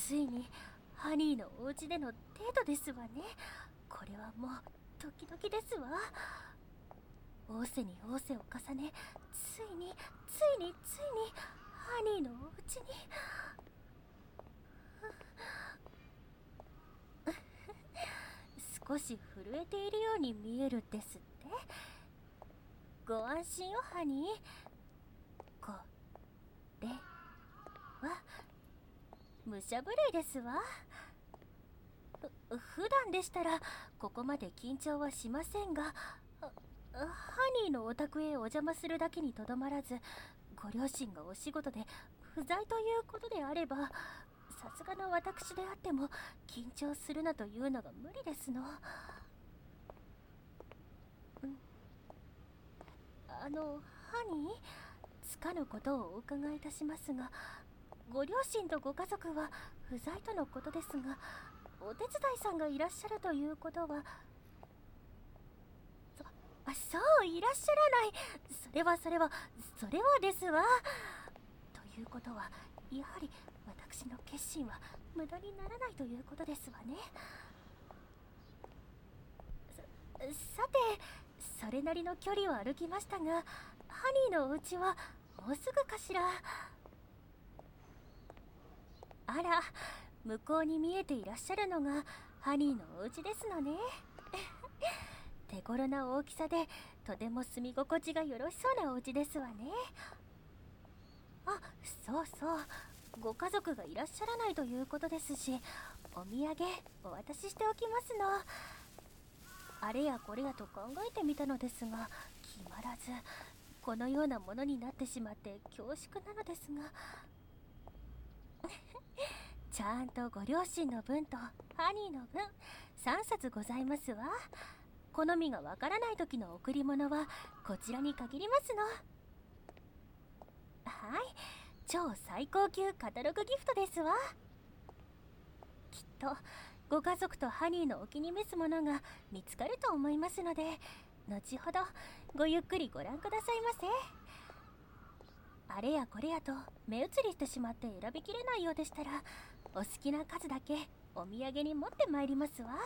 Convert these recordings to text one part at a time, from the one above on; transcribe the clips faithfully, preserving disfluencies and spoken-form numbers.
ついにハニーのお家でのデートですわね。これはもうドキドキですわ。仰せに仰せを重ね、ついについについにハニーのお家に。少し震えているように見えるですって。ご安心をハニー。これは武者震いですわ。ふ普段でしたらここまで緊張はしませんが、ハニーのお宅へお邪魔するだけにとどまらず、ご両親がお仕事で不在ということであれば、さすがの私であっても緊張するなというのが無理ですの。あのハニー、つかぬことをお伺いいたしますが、ご両親とご家族は不在とのことですが、お手伝いさんがいらっしゃるということは。そあそういらっしゃらない。それはそれはそれはですわ。ということはやはり私の決心は無駄にならないということですわね。ささて、それなりの距離を歩きましたが、ハニーのお家はもうすぐかしら。あら、向こうに見えていらっしゃるのがハニーのお家ですのね。手頃な大きさでとても住み心地がよろしそうなお家ですわね。あ、そうそう、ご家族がいらっしゃらないということですし、お土産お渡ししておきますの。あれやこれやと考えてみたのですが決まらず、このようなものになってしまって恐縮なのですが。ちゃんとご両親の分とハニーの分さんさつございますわ。好みがわからない時の贈り物はこちらに限りますの。はい、超最高級カタログギフトですわ。きっとご家族とハニーのお気に召すものが見つかると思いますので、後ほどごゆっくりご覧くださいませ。あれやこれやと目移りしてしまって選びきれないようでしたら、お好きな数だけお土産に持ってまいりますわ。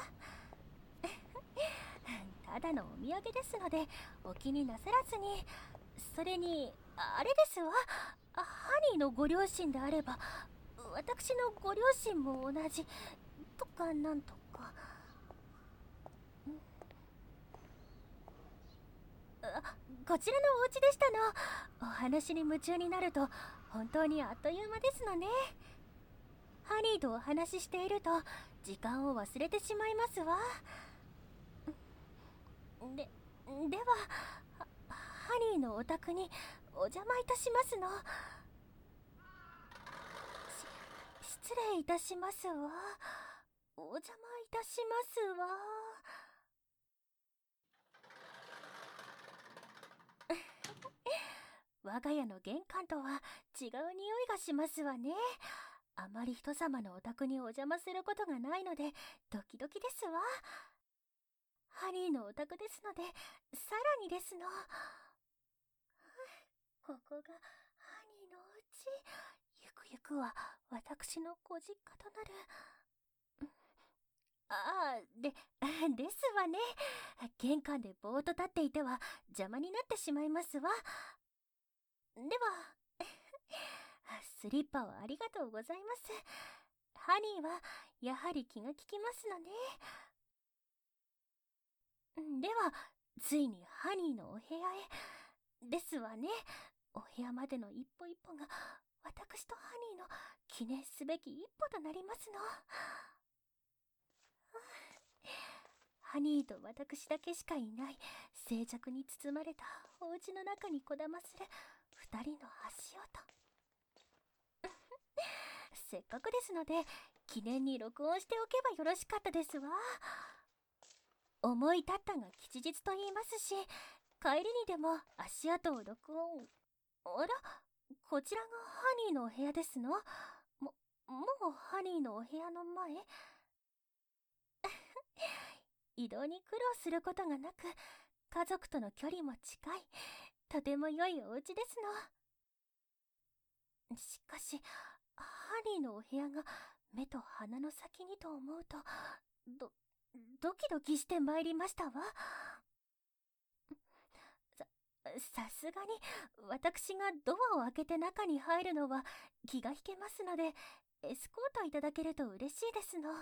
ただのお土産ですのでお気になさらずに。それにあれですわ、ハニーのご両親であれば私のご両親も同じとかなんとか。あ、こちらのお家でしたの。お話に夢中になると本当にあっという間ですのね。ハニーとお話ししていると時間を忘れてしまいますわ。で、ではハニーのお宅にお邪魔いたしますの。し失礼いたしますわ。お邪魔いたしますわ。我が家の玄関とは違う匂いがしますわね。あまり人様のお宅にお邪魔することがないのでドキドキですわ。ハニーのお宅ですのでさらにですの。ここがハニーのお家。ゆくゆくは私のご実家となる。ああ、で、ですわね。玄関でぼーっと立っていては邪魔になってしまいますわ。では、スリッパをありがとうございます。ハニーはやはり気が利きますのね。では、ついにハニーのお部屋へ。ですわね。お部屋までの一歩一歩が私とハニーの記念すべき一歩となりますの。ハニーと私だけしかいない静寂に包まれたお家の中にこだまする二人の足音。せっかくですので記念に録音しておけばよろしかったですわ。思い立ったが吉日と言いますし、帰りにでも足跡を録音。あら、こちらがハニーのお部屋ですの。も、もうハニーのお部屋の前。移動に苦労することがなく、家族との距離も近い、とても良いお家ですの。しかし、ハニーのお部屋が目と鼻の先にと思うと、ど、ドキドキしてまいりましたわ。さ、さすがに、私がドアを開けて中に入るのは気が引けますので、エスコートいただけると嬉しいですの。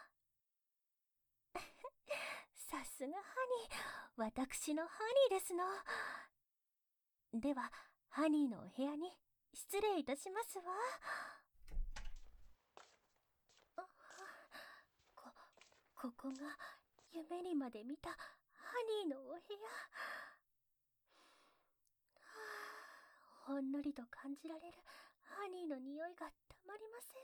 さすがハニー、私のハニーですの。では、ハニーのお部屋に失礼いたしますわ。こ、ここが夢にまで見たハニーのお部屋。ほんのりと感じられるハニーの匂いがたまりません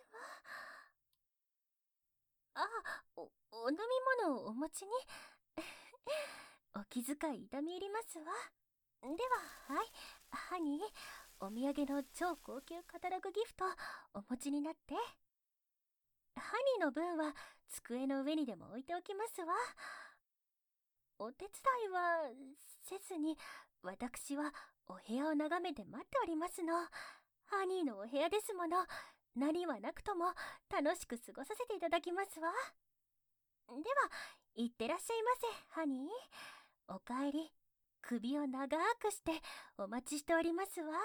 わ。あ、お、お飲み物をお持ちに。お気遣い痛み入りますわ。では、はい、ハニー、お土産の超高級カタログギフトお持ちになって。ハニーの分は机の上にでも置いておきますわ。お手伝いはせずに、私はお部屋を眺めて待っておりますの。ハニーのお部屋ですもの。何はなくとも楽しく過ごさせていただきますわ。では、いってらっしゃいませ、ハニー。おかえり。首を長くしてお待ちしておりますわ。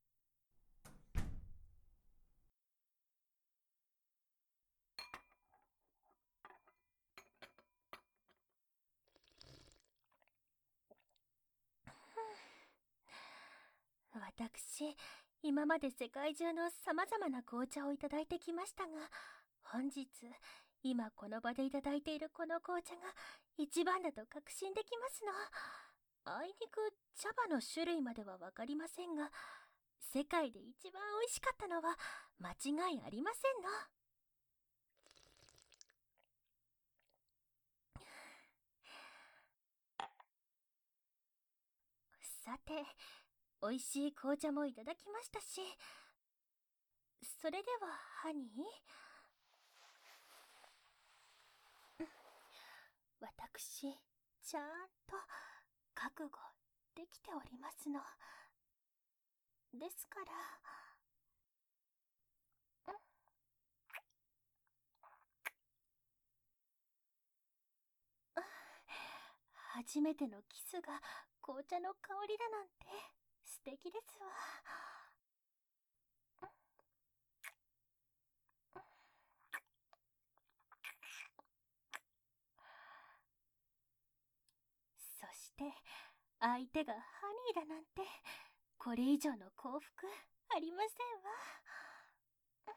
私、今まで世界中の様々な紅茶をいただいてきましたが、本日、今この場でいただいているこの紅茶が一番だと確信できますの。あいにく茶葉の種類まではわかりませんが、世界で一番美味しかったのは間違いありませんの。さて、美味しい紅茶もいただきましたし、それではハニー、私ちゃんと覚悟できておりますのですから。初めてのキスが紅茶の香りだなんて素敵ですわ。そして相手がハニーだなんて、これ以上の幸福ありませんわ。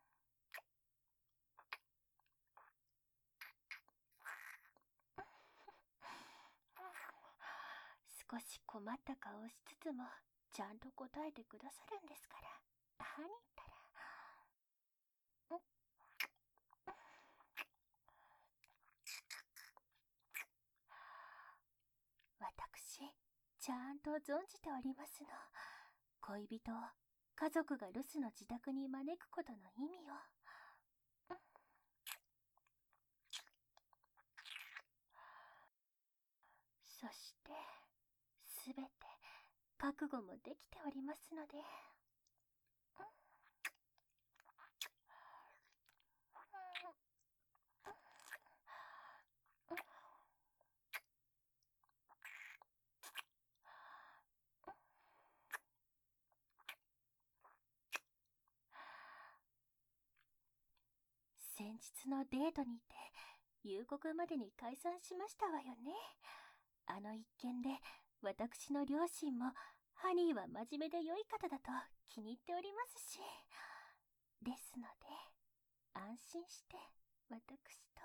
少し困った顔をしつつもちゃんと答えてくださるんですから、ハニーったら。私ちゃんと存じておりますの。恋人を家族が留守の自宅に招くことの意味を。そしてすべて覚悟もできておりますので。先日のデートにて夕刻までに解散しましたわよね。あの一件で私の両親もハニーは真面目で良い方だと気に入っておりますし、ですので安心して私と。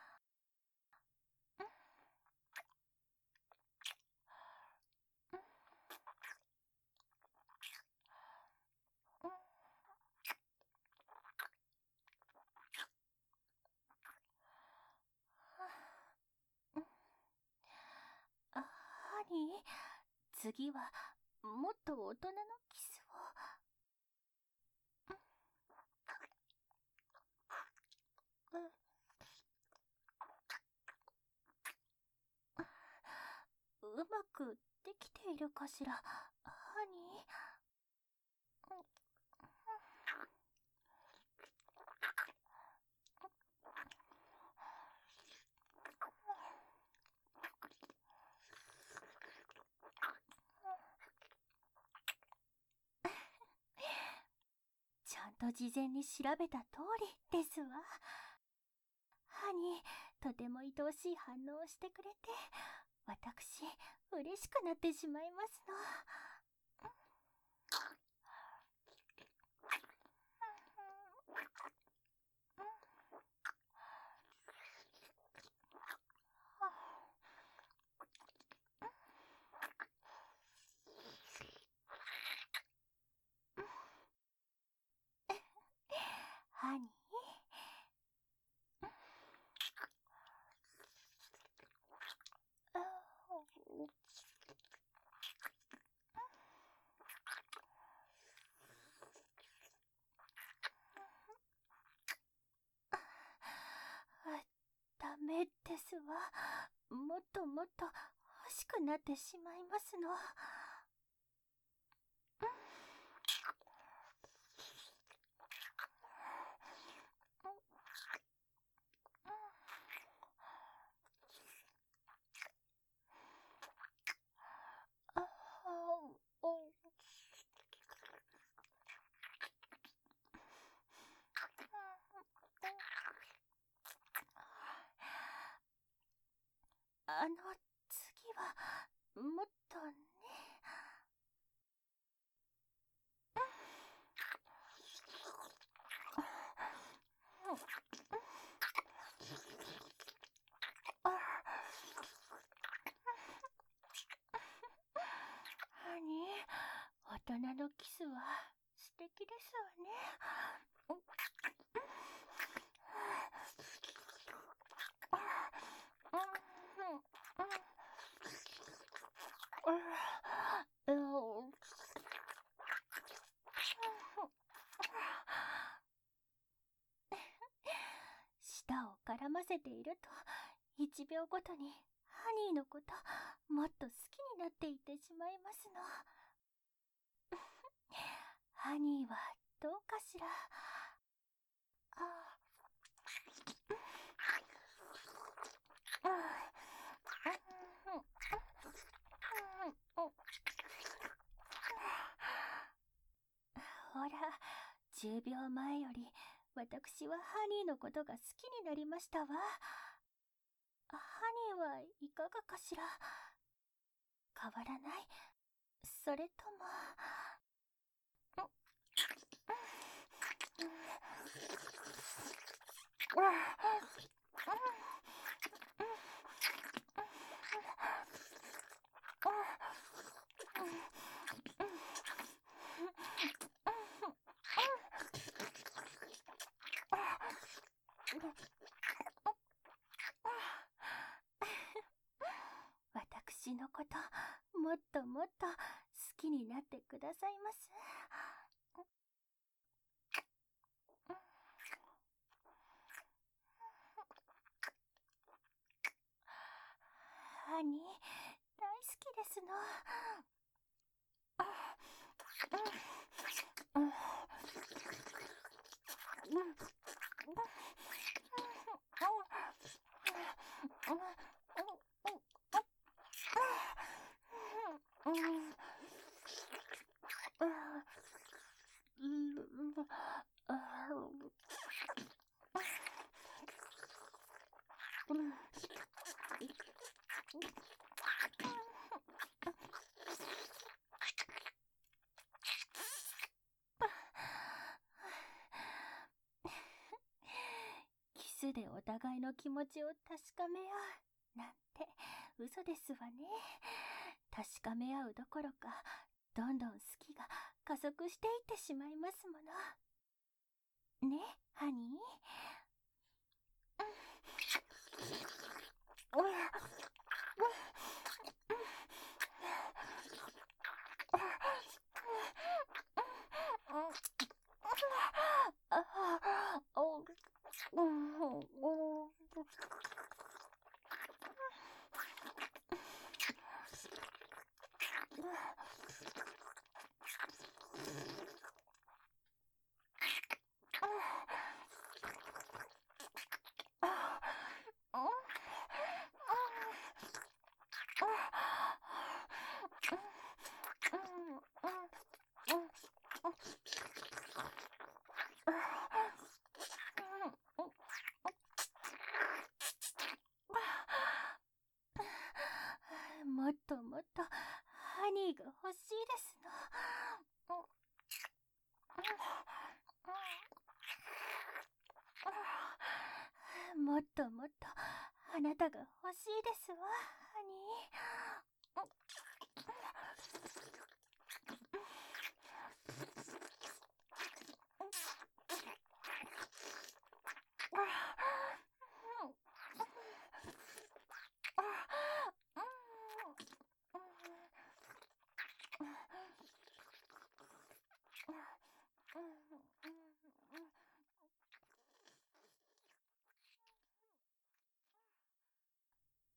あ、ハニー、次はもっと大人のキスを。う、うまくできているかしら、ハニー。 と事前に調べた通りですわ。ハニー、とても愛おしい反応をしてくれて、私、嬉しくなってしまいますの。ハニー、ダメですわ。もっともっと欲しくなってしまいますの。あの、次は、もっとね。ハニー、大人のキスは素敵ですわね。舌を絡ませていると、いちびょうごとにハニーのこともっと好きになっていってしまいますの。ハニーはどうかしら。あほら、じゅうびょうまえより私はハニーのことが好きになりましたわ。ハニーはいかがかしら。変わらない？それとも…私のこともっともっと好きになってくださいます。ハニー、大好きですの。キスでお互いの気持ちを確かめ合うなんて嘘ですわね。確かめ合うどころか、どんどん好きが加速していってしまいますもの。ね、ハニー。 ですの。もっともっとあなたが欲しいですわ、ハニー。